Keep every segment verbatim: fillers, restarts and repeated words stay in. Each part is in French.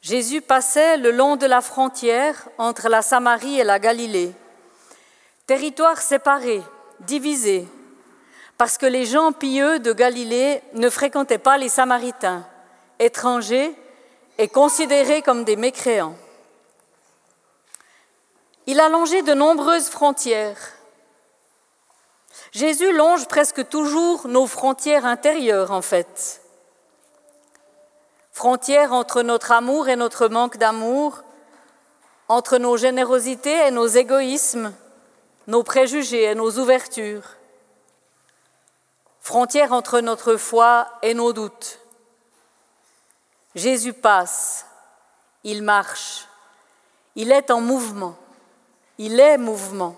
Jésus passait le long de la frontière entre la Samarie et la Galilée. Territoire séparé, divisé, parce que les gens pieux de Galilée ne fréquentaient pas les Samaritains, étrangers et considérés comme des mécréants. Il a longé de nombreuses frontières. Jésus longe presque toujours nos frontières intérieures, en fait. Frontières entre notre amour et notre manque d'amour, entre nos générosités et nos égoïsmes, nos préjugés et nos ouvertures. Frontières entre notre foi et nos doutes. Jésus passe, il marche, il est en mouvement, il est mouvement.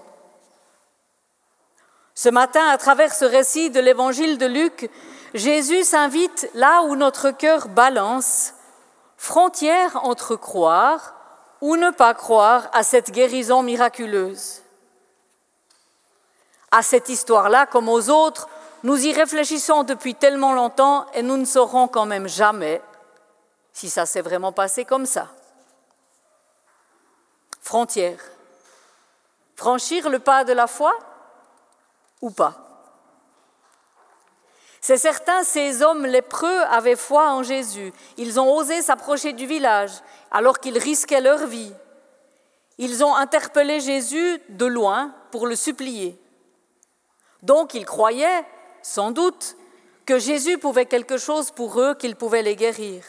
Ce matin, à travers ce récit de l'évangile de Luc, Jésus s'invite là où notre cœur balance, frontière entre croire ou ne pas croire à cette guérison miraculeuse. À cette histoire-là, comme aux autres, nous y réfléchissons depuis tellement longtemps et nous ne saurons quand même jamais si ça s'est vraiment passé comme ça. Frontière. Franchir le pas de la foi ou pas? C'est certain, ces hommes lépreux avaient foi en Jésus. Ils ont osé s'approcher du village alors qu'ils risquaient leur vie. Ils ont interpellé Jésus de loin pour le supplier. Donc ils croyaient, sans doute, que Jésus pouvait quelque chose pour eux, qu'il pouvait les guérir.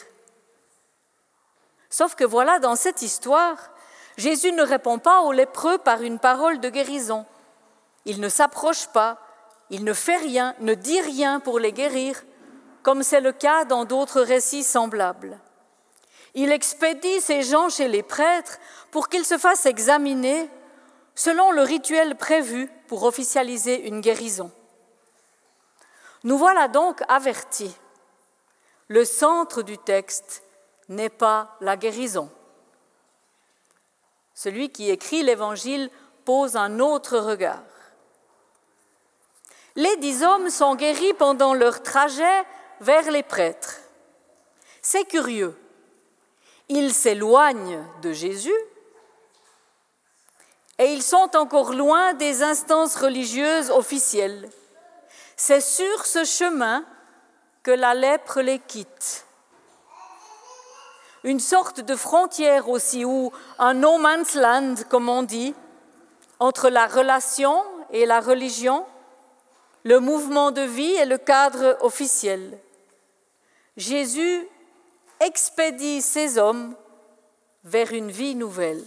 Sauf que voilà, dans cette histoire, Jésus ne répond pas aux lépreux par une parole de guérison. Il ne s'approche pas, il ne fait rien, ne dit rien pour les guérir, comme c'est le cas dans d'autres récits semblables. Il expédie ces gens chez les prêtres pour qu'ils se fassent examiner selon le rituel prévu pour officialiser une guérison. Nous voilà donc avertis. Le centre du texte n'est pas la guérison. Celui qui écrit l'Évangile pose un autre regard. Les dix hommes sont guéris pendant leur trajet vers les prêtres. C'est curieux. Ils s'éloignent de Jésus et ils sont encore loin des instances religieuses officielles. C'est sur ce chemin que la lèpre les quitte. Une sorte de frontière aussi, ou un no man's land, comme on dit, entre la relation et la religion, le mouvement de vie et le cadre officiel. Jésus expédie ces hommes vers une vie nouvelle.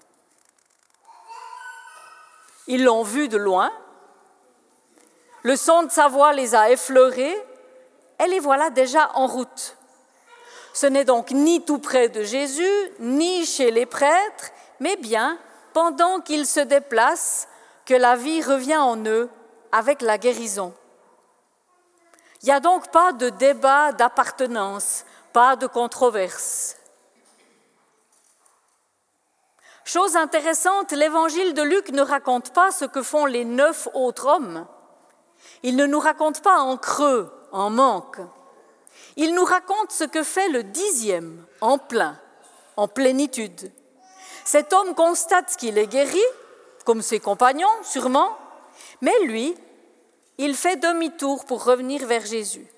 Ils l'ont vu de loin, le son de sa voix les a effleurés et les voilà déjà en route. Ce n'est donc ni tout près de Jésus, ni chez les prêtres, mais bien pendant qu'ils se déplacent que la vie revient en eux avec la guérison. Il n'y a donc pas de débat d'appartenance, pas de controverse. Chose intéressante, l'évangile de Luc ne raconte pas ce que font les neuf autres hommes. Il ne nous raconte pas en creux, en manque. Il nous raconte ce que fait le dixième, en plein, en plénitude. Cet homme constate qu'il est guéri, comme ses compagnons, sûrement, mais lui, il fait demi-tour pour revenir vers Jésus.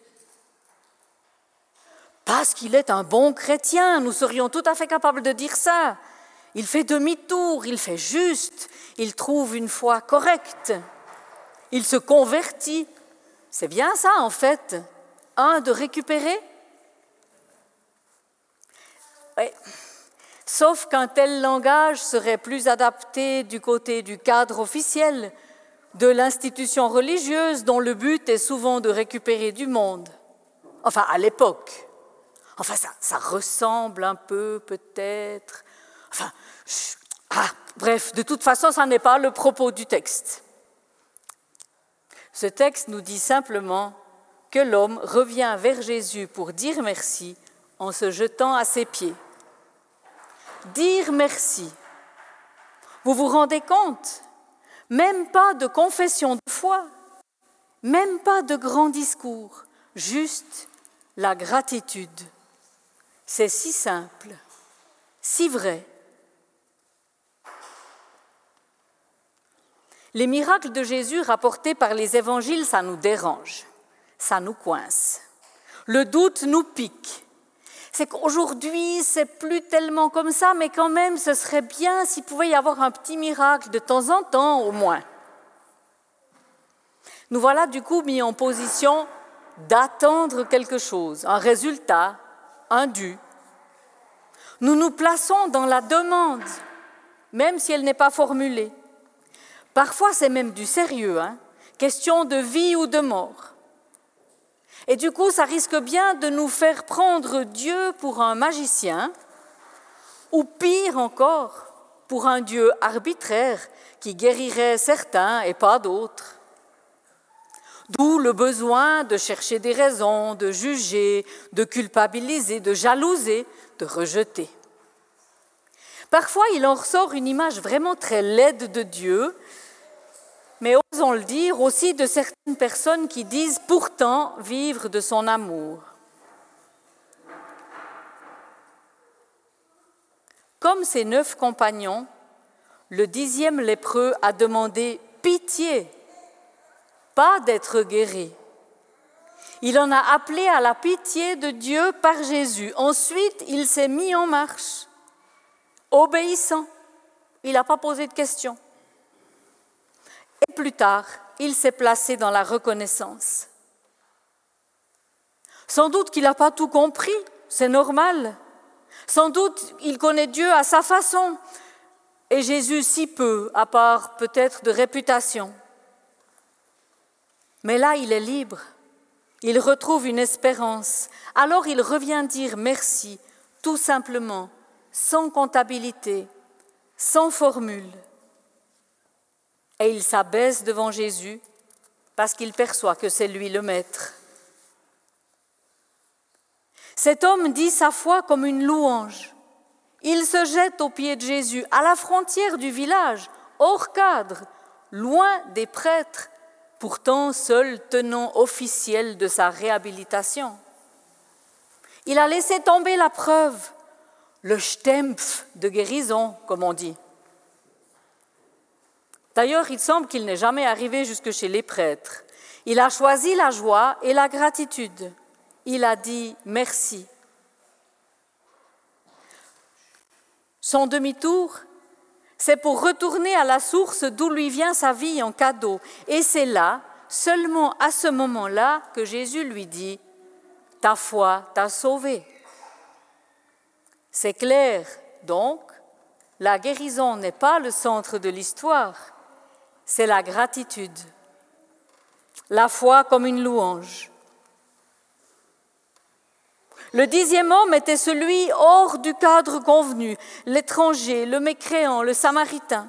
Parce qu'il est un bon chrétien, nous serions tout à fait capables de dire ça. Il fait demi-tour, il fait juste, il trouve une foi correcte. Il se convertit. C'est bien ça, en fait. Un, de récupérer. Ouais. Sauf qu'un tel langage serait plus adapté du côté du cadre officiel, de l'institution religieuse dont le but est souvent de récupérer du monde. Enfin, à l'époque. Enfin, ça, ça ressemble un peu, peut-être. Enfin, ah, bref, de toute façon, ça n'est pas le propos du texte. Ce texte nous dit simplement que l'homme revient vers Jésus pour dire merci en se jetant à ses pieds. Dire merci. Vous vous rendez compte ? Même pas de confession de foi, même pas de grand discours, juste la gratitude. C'est si simple, si vrai. Les miracles de Jésus rapportés par les évangiles, ça nous dérange, ça nous coince. Le doute nous pique. C'est qu'aujourd'hui, c'est plus tellement comme ça, mais quand même, ce serait bien s'il pouvait y avoir un petit miracle de temps en temps, au moins. Nous voilà du coup mis en position d'attendre quelque chose, un résultat, un dû. Nous nous plaçons dans la demande, même si elle n'est pas formulée. Parfois, c'est même du sérieux, hein, question de vie ou de mort. Et du coup, ça risque bien de nous faire prendre Dieu pour un magicien, ou pire encore, pour un Dieu arbitraire qui guérirait certains et pas d'autres. D'où le besoin de chercher des raisons, de juger, de culpabiliser, de jalouser, de rejeter. Parfois, il en ressort une image vraiment très laide de Dieu, mais osons le dire aussi de certaines personnes qui disent pourtant vivre de son amour. Comme ses neuf compagnons, le dixième lépreux a demandé pitié, pas d'être guéri. Il en a appelé à la pitié de Dieu par Jésus. Ensuite, il s'est mis en marche, obéissant. Il n'a pas posé de questions. Et plus tard, il s'est placé dans la reconnaissance. Sans doute qu'il n'a pas tout compris, c'est normal. Sans doute il connaît Dieu à sa façon, et Jésus si peu, à part peut-être de réputation. Mais là, il est libre, il retrouve une espérance. Alors il revient dire merci, tout simplement, sans comptabilité, sans formule. Et il s'abaisse devant Jésus parce qu'il perçoit que c'est lui le maître. Cet homme dit sa foi comme une louange. Il se jette aux pieds de Jésus, à la frontière du village, hors cadre, loin des prêtres, pourtant seul tenant officiel de sa réhabilitation. Il a laissé tomber la preuve, le stempf de guérison, comme on dit. D'ailleurs, il semble qu'il n'est jamais arrivé jusque chez les prêtres. Il a choisi la joie et la gratitude. Il a dit merci. Son demi-tour, c'est pour retourner à la source d'où lui vient sa vie en cadeau. Et c'est là, seulement à ce moment-là, que Jésus lui dit « Ta foi t'a sauvé ». C'est clair, donc, la guérison n'est pas le centre de l'histoire, c'est la gratitude, la foi comme une louange. Le dixième homme était celui hors du cadre convenu, l'étranger, le mécréant, le samaritain.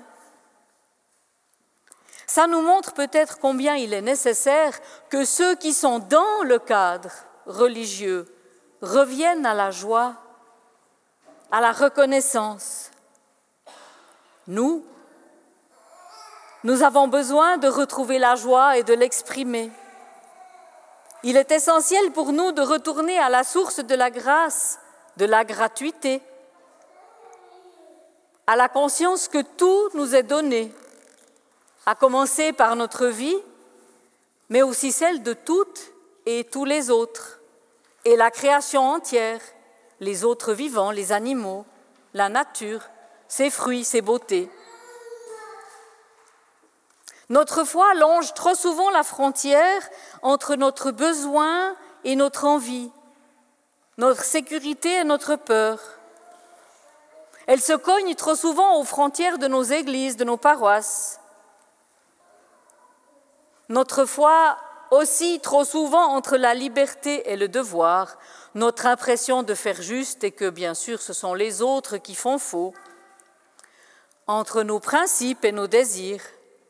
Ça nous montre peut-être combien il est nécessaire que ceux qui sont dans le cadre religieux reviennent à la joie, à la reconnaissance. Nous, nous avons besoin de retrouver la joie et de l'exprimer. Il est essentiel pour nous de retourner à la source de la grâce, de la gratuité, à la conscience que tout nous est donné, à commencer par notre vie, mais aussi celle de toutes et tous les autres, et la création entière, les autres vivants, les animaux, la nature, ses fruits, ses beautés. Notre foi longe trop souvent la frontière entre notre besoin et notre envie, notre sécurité et notre peur. Elle se cogne trop souvent aux frontières de nos églises, de nos paroisses. Notre foi oscille trop souvent entre la liberté et le devoir, notre impression de faire juste et que bien sûr ce sont les autres qui font faux, entre nos principes et nos désirs.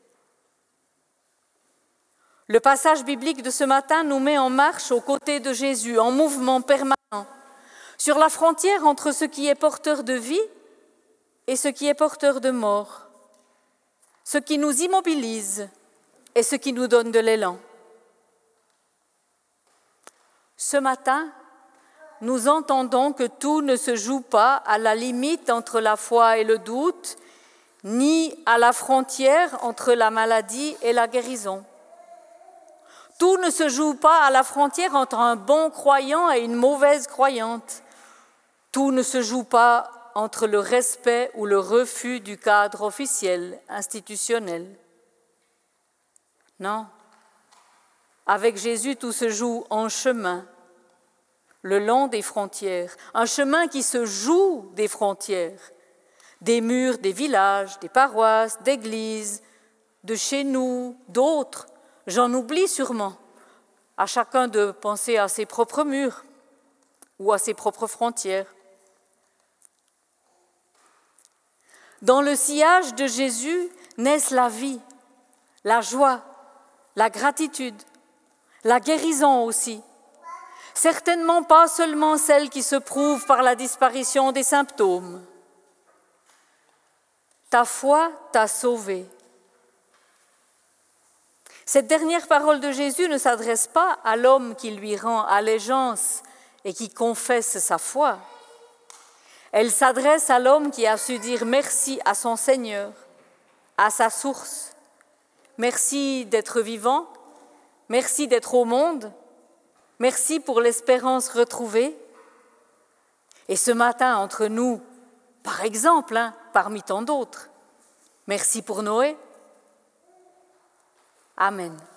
Le passage biblique de ce matin nous met en marche aux côtés de Jésus, en mouvement permanent, sur la frontière entre ce qui est porteur de vie et ce qui est porteur de mort, ce qui nous immobilise et ce qui nous donne de l'élan. Ce matin, nous entendons que tout ne se joue pas à la limite entre la foi et le doute, ni à la frontière entre la maladie et la guérison. Tout ne se joue pas à la frontière entre un bon croyant et une mauvaise croyante. Tout ne se joue pas entre le respect ou le refus du cadre officiel, institutionnel. Non. Avec Jésus, tout se joue en chemin, le long des frontières, un chemin qui se joue des frontières, des murs des villages, des paroisses, d'églises, de chez nous, d'autres. J'en oublie sûrement, à chacun de penser à ses propres murs ou à ses propres frontières. Dans le sillage de Jésus naissent la vie, la joie, la gratitude, la guérison aussi. Certainement pas seulement celle qui se prouve par la disparition des symptômes. Ta foi t'a sauvé. Cette dernière parole de Jésus ne s'adresse pas à l'homme qui lui rend allégeance et qui confesse sa foi. Elle s'adresse à l'homme qui a su dire merci à son Seigneur, à sa source. Merci d'être vivant, merci d'être au monde, merci pour l'espérance retrouvée. Et ce matin, entre nous, par exemple, hein, parmi tant d'autres, merci pour Noé. Amen.